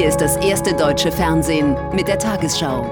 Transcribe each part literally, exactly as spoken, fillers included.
Hier ist das erste deutsche Fernsehen mit der Tagesschau.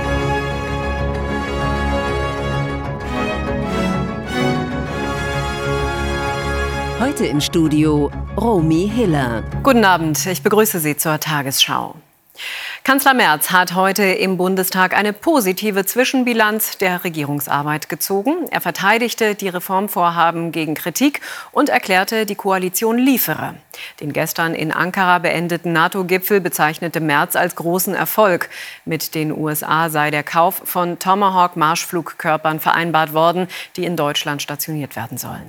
Heute im Studio Romy Hiller. Guten Abend, ich begrüße Sie zur Tagesschau. Kanzler Merz hat heute im Bundestag eine positive Zwischenbilanz der Regierungsarbeit gezogen. Er verteidigte die Reformvorhaben gegen Kritik und erklärte, die Koalition liefere. Den gestern in Ankara beendeten NATO-Gipfel bezeichnete Merz als großen Erfolg. Mit den U S A sei der Kauf von Tomahawk-Marschflugkörpern vereinbart worden, die in Deutschland stationiert werden sollen.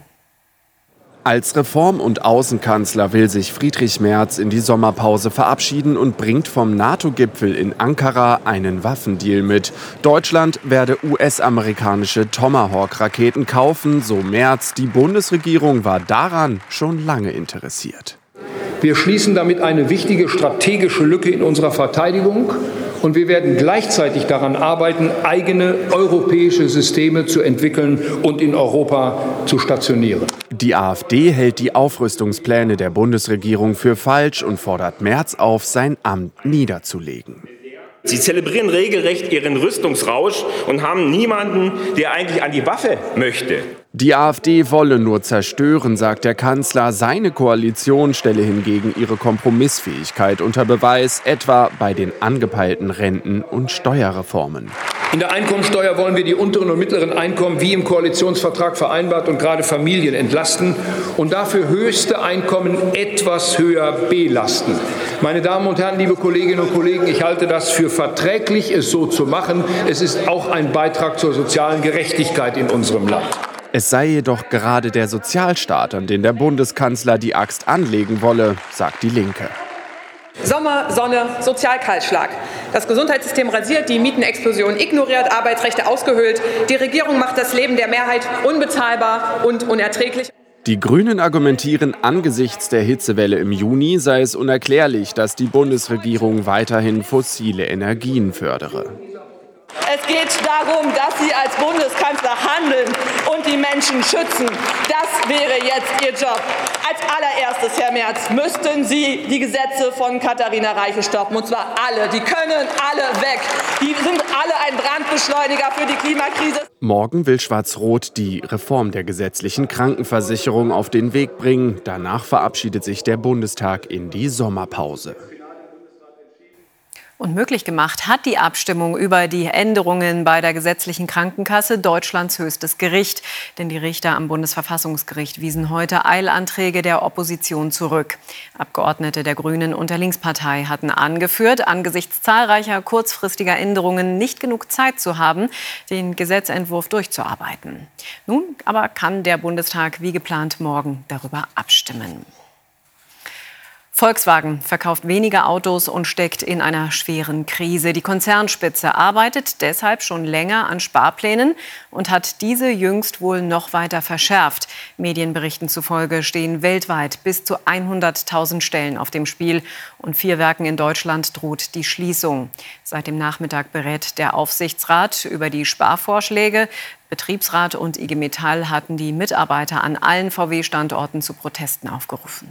Als Reform- und Außenkanzler will sich Friedrich Merz in die Sommerpause verabschieden und bringt vom NATO-Gipfel in Ankara einen Waffendeal mit. Deutschland werde U S-amerikanische Tomahawk-Raketen kaufen, so Merz. Die Bundesregierung war daran schon lange interessiert. Wir schließen damit eine wichtige strategische Lücke in unserer Verteidigung. Und wir werden gleichzeitig daran arbeiten, eigene europäische Systeme zu entwickeln und in Europa zu stationieren. Die AfD hält die Aufrüstungspläne der Bundesregierung für falsch und fordert Merz auf, sein Amt niederzulegen. Sie zelebrieren regelrecht ihren Rüstungsrausch und haben niemanden, der eigentlich an die Waffe möchte. Die AfD wolle nur zerstören, sagt der Kanzler. Seine Koalition stelle hingegen ihre Kompromissfähigkeit unter Beweis, etwa bei den angepeilten Renten- und Steuerreformen. In der Einkommensteuer wollen wir die unteren und mittleren Einkommen wie im Koalitionsvertrag vereinbart und gerade Familien entlasten und dafür höchste Einkommen etwas höher belasten. Meine Damen und Herren, liebe Kolleginnen und Kollegen, ich halte das für verträglich, es so zu machen. Es ist auch ein Beitrag zur sozialen Gerechtigkeit in unserem Land. Es sei jedoch gerade der Sozialstaat, an den der Bundeskanzler die Axt anlegen wolle, sagt die Linke. Sommer, Sonne, Sozialkahlschlag. Das Gesundheitssystem rasiert, die Mietenexplosion ignoriert, Arbeitsrechte ausgehöhlt. Die Regierung macht das Leben der Mehrheit unbezahlbar und unerträglich. Die Grünen argumentieren, angesichts der Hitzewelle im Juni sei es unerklärlich, dass die Bundesregierung weiterhin fossile Energien fördere. Es geht darum, dass Sie als Bundeskanzler handeln und die Menschen schützen. Das wäre jetzt Ihr Job. Als allererstes, Herr Merz, müssten Sie die Gesetze von Katharina Reiche stoppen. Und zwar alle. Die können alle weg. Die sind alle ein Brandbeschleuniger für die Klimakrise. Morgen will Schwarz-Rot die Reform der gesetzlichen Krankenversicherung auf den Weg bringen. Danach verabschiedet sich der Bundestag in die Sommerpause. Und möglich gemacht hat die Abstimmung über die Änderungen bei der gesetzlichen Krankenkasse Deutschlands höchstes Gericht. Denn die Richter am Bundesverfassungsgericht wiesen heute Eilanträge der Opposition zurück. Abgeordnete der Grünen und der Linkspartei hatten angeführt, angesichts zahlreicher kurzfristiger Änderungen nicht genug Zeit zu haben, den Gesetzentwurf durchzuarbeiten. Nun aber kann der Bundestag wie geplant morgen darüber abstimmen. Volkswagen verkauft weniger Autos und steckt in einer schweren Krise. Die Konzernspitze arbeitet deshalb schon länger an Sparplänen und hat diese jüngst wohl noch weiter verschärft. Medienberichten zufolge stehen weltweit bis zu hunderttausend Stellen auf dem Spiel und vier Werken in Deutschland droht die Schließung. Seit dem Nachmittag berät der Aufsichtsrat über die Sparvorschläge. Betriebsrat und I G Metall hatten die Mitarbeiter an allen V W-Standorten zu Protesten aufgerufen.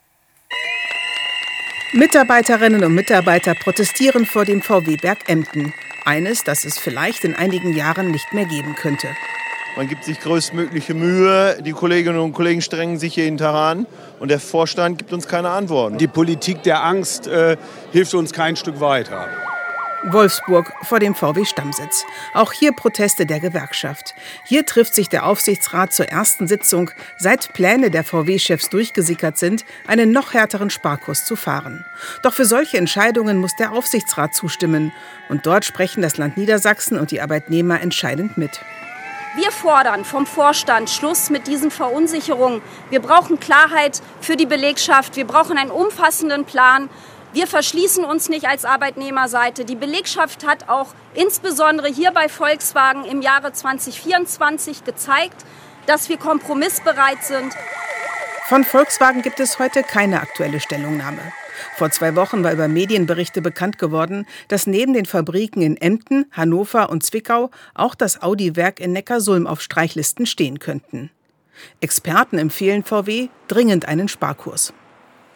Mitarbeiterinnen und Mitarbeiter protestieren vor dem V W-Werk Emden. Eines, das es vielleicht in einigen Jahren nicht mehr geben könnte. Man gibt sich größtmögliche Mühe, die Kolleginnen und Kollegen strengen sich jeden Tag an und der Vorstand gibt uns keine Antworten. Die Politik der Angst äh, hilft uns kein Stück weiter. Wolfsburg vor dem V W-Stammsitz. Auch hier Proteste der Gewerkschaft. Hier trifft sich der Aufsichtsrat zur ersten Sitzung, seit Pläne der V W-Chefs durchgesickert sind, einen noch härteren Sparkurs zu fahren. Doch für solche Entscheidungen muss der Aufsichtsrat zustimmen. Und dort sprechen das Land Niedersachsen und die Arbeitnehmer entscheidend mit. Wir fordern vom Vorstand Schluss mit diesen Verunsicherungen. Wir brauchen Klarheit für die Belegschaft. Wir brauchen einen umfassenden Plan. Wir verschließen uns nicht als Arbeitnehmerseite. Die Belegschaft hat auch insbesondere hier bei Volkswagen im Jahre zweitausendvierundzwanzig gezeigt, dass wir kompromissbereit sind. Von Volkswagen gibt es heute keine aktuelle Stellungnahme. Vor zwei Wochen war über Medienberichte bekannt geworden, dass neben den Fabriken in Emden, Hannover und Zwickau auch das Audi-Werk in Neckarsulm auf Streichlisten stehen könnten. Experten empfehlen V W dringend einen Sparkurs.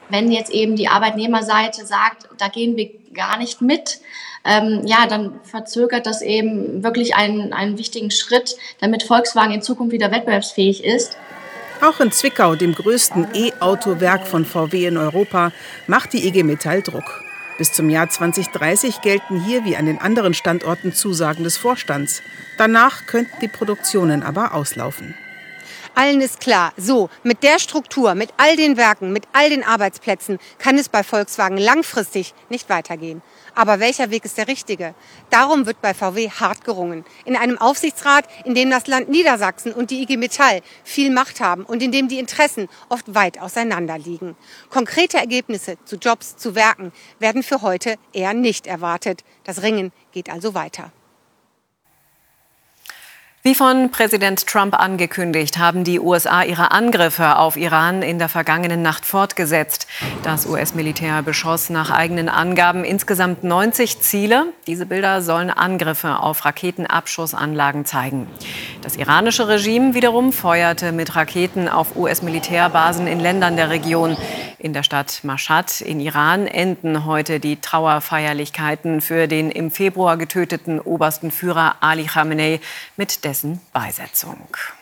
Wenn jetzt eben die Arbeitnehmerseite sagt, da gehen wir gar nicht mit, ähm, ja, dann verzögert das eben wirklich einen, einen wichtigen Schritt, damit Volkswagen in Zukunft wieder wettbewerbsfähig ist. Auch in Zwickau, dem größten E-Auto-Werk von V W in Europa, macht die I G Metall Druck. Bis zum Jahr zwanzig dreißig gelten hier wie an den anderen Standorten Zusagen des Vorstands. Danach könnten die Produktionen aber auslaufen. Allen ist klar, so, mit der Struktur, mit all den Werken, mit all den Arbeitsplätzen kann es bei Volkswagen langfristig nicht weitergehen. Aber welcher Weg ist der richtige? Darum wird bei V W hart gerungen. In einem Aufsichtsrat, in dem das Land Niedersachsen und die I G Metall viel Macht haben und in dem die Interessen oft weit auseinander liegen. Konkrete Ergebnisse zu Jobs, zu Werken werden für heute eher nicht erwartet. Das Ringen geht also weiter. Wie von Präsident Trump angekündigt, haben die U S A ihre Angriffe auf Iran in der vergangenen Nacht fortgesetzt. Das U S-Militär beschoss nach eigenen Angaben insgesamt neunzig Ziele. Diese Bilder sollen Angriffe auf Raketenabschussanlagen zeigen. Das iranische Regime wiederum feuerte mit Raketen auf U S-Militärbasen in Ländern der Region. In der Stadt Mashhad in Iran enden heute die Trauerfeierlichkeiten für den im Februar getöteten obersten Führer Ali Khamenei mit dessen Beisetzung.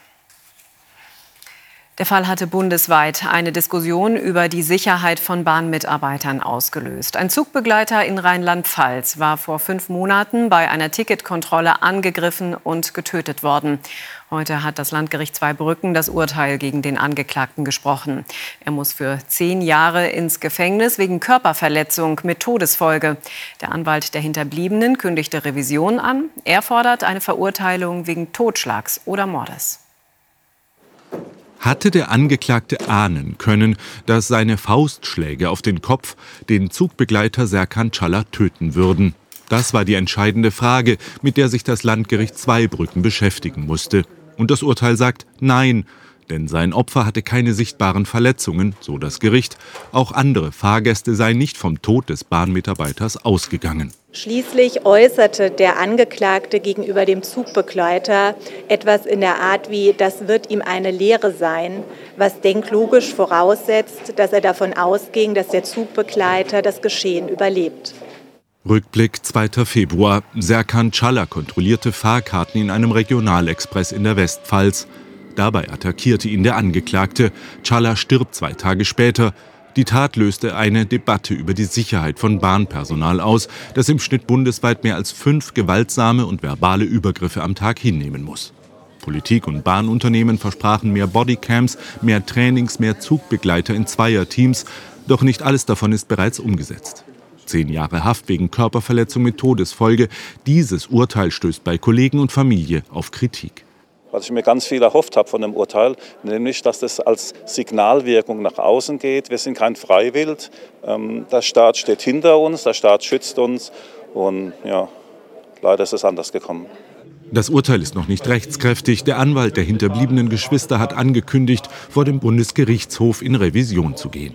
Der Fall hatte bundesweit eine Diskussion über die Sicherheit von Bahnmitarbeitern ausgelöst. Ein Zugbegleiter in Rheinland-Pfalz war vor fünf Monaten bei einer Ticketkontrolle angegriffen und getötet worden. Heute hat das Landgericht Zweibrücken das Urteil gegen den Angeklagten gesprochen. Er muss für zehn Jahre ins Gefängnis wegen Körperverletzung mit Todesfolge. Der Anwalt der Hinterbliebenen kündigte Revision an. Er fordert eine Verurteilung wegen Totschlags oder Mordes. Hatte der Angeklagte ahnen können, dass seine Faustschläge auf den Kopf den Zugbegleiter Serkan Çağlar töten würden? Das war die entscheidende Frage, mit der sich das Landgericht Zweibrücken beschäftigen musste. Und das Urteil sagt Nein, denn sein Opfer hatte keine sichtbaren Verletzungen, so das Gericht. Auch andere Fahrgäste seien nicht vom Tod des Bahnmitarbeiters ausgegangen. Schließlich äußerte der Angeklagte gegenüber dem Zugbegleiter etwas in der Art wie, das wird ihm eine Lehre sein, was denklogisch voraussetzt, dass er davon ausging, dass der Zugbegleiter das Geschehen überlebt. Rückblick zweiter Februar. Serkan Çağlar kontrollierte Fahrkarten in einem Regionalexpress in der Westpfalz. Dabei attackierte ihn der Angeklagte. Çağlar stirbt zwei Tage später. Die Tat löste eine Debatte über die Sicherheit von Bahnpersonal aus, das im Schnitt bundesweit mehr als fünf gewaltsame und verbale Übergriffe am Tag hinnehmen muss. Politik und Bahnunternehmen versprachen mehr Bodycams, mehr Trainings, mehr Zugbegleiter in Zweierteams. Doch nicht alles davon ist bereits umgesetzt. Zehn Jahre Haft wegen Körperverletzung mit Todesfolge. Dieses Urteil stößt bei Kollegen und Familie auf Kritik. Was ich mir ganz viel erhofft habe von dem Urteil, nämlich, dass das als Signalwirkung nach außen geht. Wir sind kein Freiwild. Der Staat steht hinter uns, der Staat schützt uns. Und ja, leider ist es anders gekommen. Das Urteil ist noch nicht rechtskräftig. Der Anwalt der hinterbliebenen Geschwister hat angekündigt, vor dem Bundesgerichtshof in Revision zu gehen.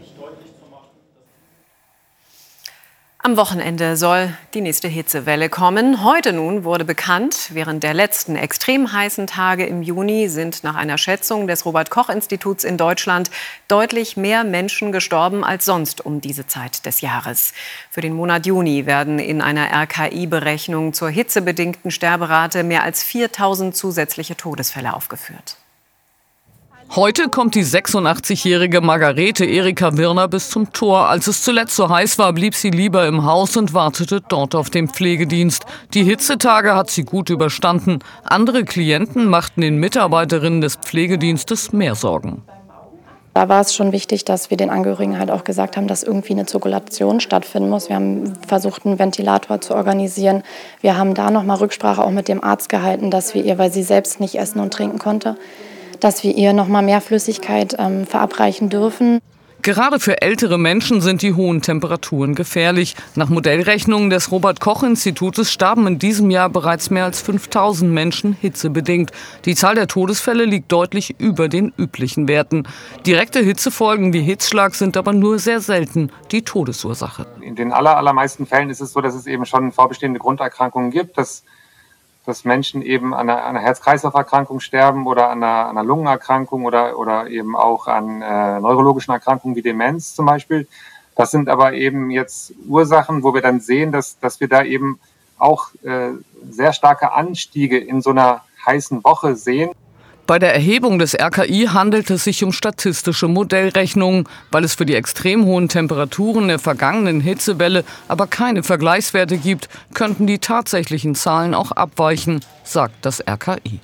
Am Wochenende soll die nächste Hitzewelle kommen. Heute nun wurde bekannt, während der letzten extrem heißen Tage im Juni sind nach einer Schätzung des Robert-Koch-Instituts in Deutschland deutlich mehr Menschen gestorben als sonst um diese Zeit des Jahres. Für den Monat Juni werden in einer R K I-Berechnung zur hitzebedingten Sterberate mehr als viertausend zusätzliche Todesfälle aufgeführt. Heute kommt die sechsundachtzig-jährige Margarete Erika Wirner bis zum Tor. Als es zuletzt so heiß war, blieb sie lieber im Haus und wartete dort auf den Pflegedienst. Die Hitzetage hat sie gut überstanden. Andere Klienten machten den Mitarbeiterinnen des Pflegedienstes mehr Sorgen. Da war es schon wichtig, dass wir den Angehörigen halt auch gesagt haben, dass irgendwie eine Zirkulation stattfinden muss. Wir haben versucht, einen Ventilator zu organisieren. Wir haben da nochmal Rücksprache auch mit dem Arzt gehalten, dass wir ihr, weil sie selbst nicht essen und trinken konnte, dass wir ihr noch mal mehr Flüssigkeit ähm, verabreichen dürfen. Gerade für ältere Menschen sind die hohen Temperaturen gefährlich. Nach Modellrechnungen des Robert-Koch-Institutes starben in diesem Jahr bereits mehr als fünftausend Menschen hitzebedingt. Die Zahl der Todesfälle liegt deutlich über den üblichen Werten. Direkte Hitzefolgen wie Hitzschlag sind aber nur sehr selten die Todesursache. In den aller, allermeisten Fällen ist es so, dass es eben schon vorbestehende Grunderkrankungen gibt. Das dass Menschen eben an einer, einer Herz-Kreislauf-Erkrankung sterben oder an einer, einer Lungenerkrankung oder, oder eben auch an äh, neurologischen Erkrankungen wie Demenz zum Beispiel. Das sind aber eben jetzt Ursachen, wo wir dann sehen, dass, dass wir da eben auch äh, sehr starke Anstiege in so einer heißen Woche sehen. Bei der Erhebung des R K I handelt es sich um statistische Modellrechnungen, weil es für die extrem hohen Temperaturen der vergangenen Hitzewelle aber keine Vergleichswerte gibt, könnten die tatsächlichen Zahlen auch abweichen, sagt das R K I.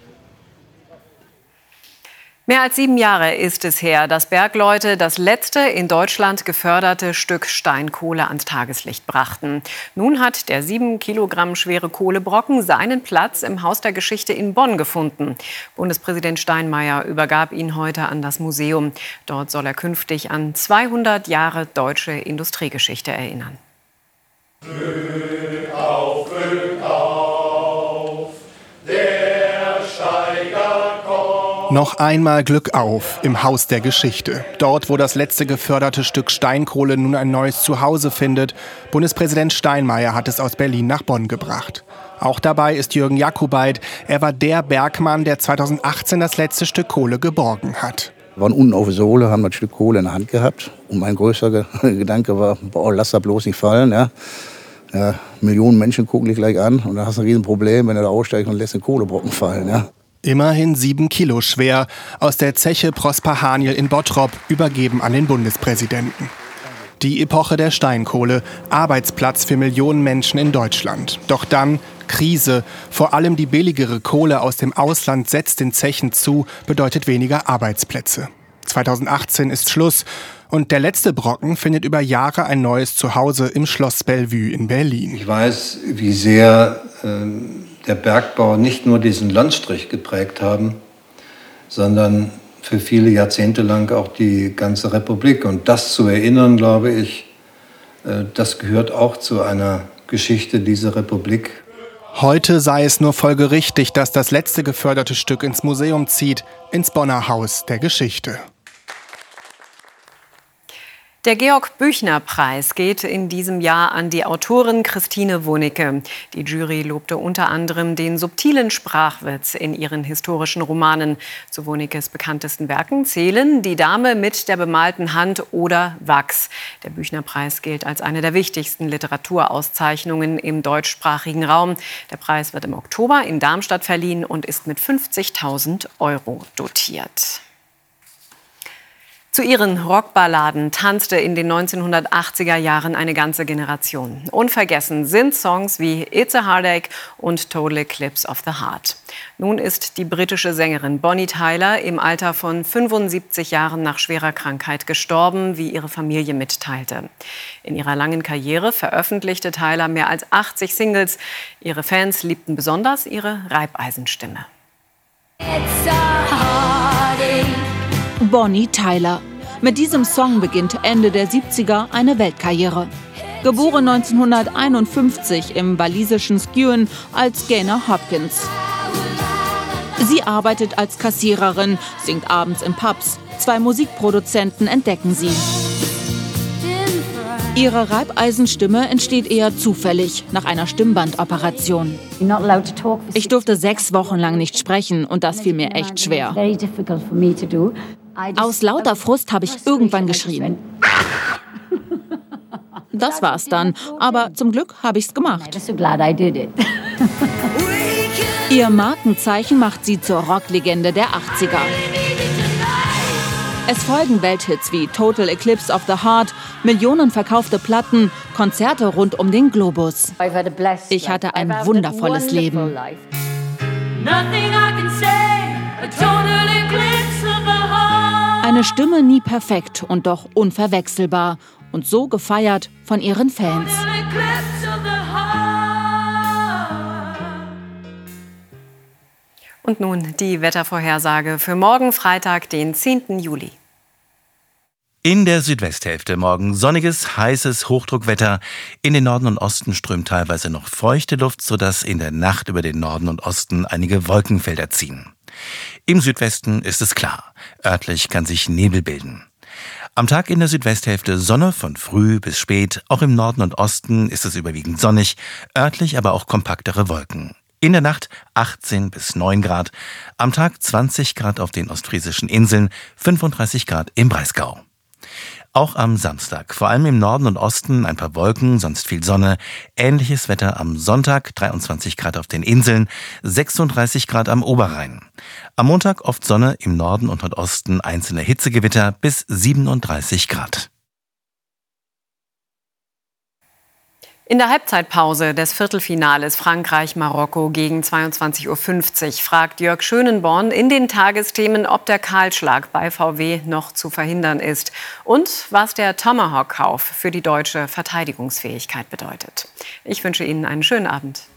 Mehr als sieben Jahre ist es her, dass Bergleute das letzte in Deutschland geförderte Stück Steinkohle ans Tageslicht brachten. Nun hat der sieben Kilogramm schwere Kohlebrocken seinen Platz im Haus der Geschichte in Bonn gefunden. Bundespräsident Steinmeier übergab ihn heute an das Museum. Dort soll er künftig an zweihundert Jahre deutsche Industriegeschichte erinnern. Glück auf, Glück auf, der Steiger kommt. Noch einmal Glück auf im Haus der Geschichte. Dort, wo das letzte geförderte Stück Steinkohle nun ein neues Zuhause findet. Bundespräsident Steinmeier hat es aus Berlin nach Bonn gebracht. Auch dabei ist Jürgen Jakubait. Er war der Bergmann, der zweitausendachtzehn das letzte Stück Kohle geborgen hat. Wir waren unten auf der Sohle, haben das Stück Kohle in der Hand gehabt. Und mein größter Gedanke war, boah, lass das bloß nicht fallen. Ja. Ja, Millionen Menschen gucken dich gleich an. Und dann hast du ein Riesenproblem, wenn du da aussteigst und lässt den Kohlebrocken fallen. Ja. Immerhin sieben Kilo schwer, aus der Zeche Prosper Haniel in Bottrop, übergeben an den Bundespräsidenten. Die Epoche der Steinkohle, Arbeitsplatz für Millionen Menschen in Deutschland. Doch dann Krise, vor allem die billigere Kohle aus dem Ausland setzt den Zechen zu, bedeutet weniger Arbeitsplätze. zweitausendachtzehn ist Schluss und der letzte Brocken findet über Jahre ein neues Zuhause im Schloss Bellevue in Berlin. Ich weiß, wie sehr äh der Bergbau nicht nur diesen Landstrich geprägt haben, sondern für viele Jahrzehnte lang auch die ganze Republik. Und das zu erinnern, glaube ich, das gehört auch zu einer Geschichte dieser Republik. Heute sei es nur folgerichtig, dass das letzte geförderte Stück ins Museum zieht, ins Bonner Haus der Geschichte. Der Georg-Büchner-Preis geht in diesem Jahr an die Autorin Christine Wunicke. Die Jury lobte unter anderem den subtilen Sprachwitz in ihren historischen Romanen. Zu Wunickes bekanntesten Werken zählen Die Dame mit der bemalten Hand oder Wachs. Der Büchner-Preis gilt als eine der wichtigsten Literaturauszeichnungen im deutschsprachigen Raum. Der Preis wird im Oktober in Darmstadt verliehen und ist mit fünfzigtausend Euro dotiert. Zu ihren Rockballaden tanzte in den neunzehnhundertachtziger Jahren eine ganze Generation. Unvergessen sind Songs wie It's a Heartache und Total Eclipse of the Heart. Nun ist die britische Sängerin Bonnie Tyler im Alter von fünfundsiebzig Jahren nach schwerer Krankheit gestorben, wie ihre Familie mitteilte. In ihrer langen Karriere veröffentlichte Tyler mehr als achtzig Singles. Ihre Fans liebten besonders ihre Reibeisenstimme. It's a heartache. Bonnie Tyler. Mit diesem Song beginnt Ende der siebziger eine Weltkarriere. Geboren neunzehnhunderteinundfünfzig im walisischen Skewen als Gaynor Hopkins. Sie arbeitet als Kassiererin, singt abends in Pubs. Zwei Musikproduzenten entdecken sie. Ihre Reibeisenstimme entsteht eher zufällig, nach einer Stimmbandoperation. Ich durfte sechs Wochen lang nicht sprechen und das fiel mir echt schwer. Aus lauter Frust habe ich irgendwann geschrien. Das war's dann, aber zum Glück habe ich's gemacht. Ihr Markenzeichen macht sie zur Rocklegende der achtziger. Es folgen Welthits wie Total Eclipse of the Heart, Millionen verkaufte Platten, Konzerte rund um den Globus. Ich hatte ein wundervolles Leben. Eine Stimme nie perfekt und doch unverwechselbar und so gefeiert von ihren Fans. Und nun die Wettervorhersage für morgen Freitag, den zehnten Juli. In der Südwesthälfte morgen sonniges, heißes Hochdruckwetter. In den Norden und Osten strömt teilweise noch feuchte Luft, sodass in der Nacht über den Norden und Osten einige Wolkenfelder ziehen. Im Südwesten ist es klar. Örtlich kann sich Nebel bilden. Am Tag in der Südwesthälfte Sonne von früh bis spät. Auch im Norden und Osten ist es überwiegend sonnig, örtlich aber auch kompaktere Wolken. In der Nacht achtzehn bis neun Grad. Am Tag zwanzig Grad auf den ostfriesischen Inseln, fünfunddreißig Grad im Breisgau. Auch am Samstag, vor allem im Norden und Osten ein paar Wolken, sonst viel Sonne. Ähnliches Wetter am Sonntag, dreiundzwanzig Grad auf den Inseln, sechsunddreißig Grad am Oberrhein. Am Montag oft Sonne, im Norden und Nordosten einzelne Hitzegewitter bis siebenunddreißig Grad. In der Halbzeitpause des Viertelfinales Frankreich-Marokko gegen zweiundzwanzig Uhr fünfzig fragt Jörg Schönenborn in den Tagesthemen, ob der Kahlschlag bei V W noch zu verhindern ist und was der Tomahawk-Kauf für die deutsche Verteidigungsfähigkeit bedeutet. Ich wünsche Ihnen einen schönen Abend.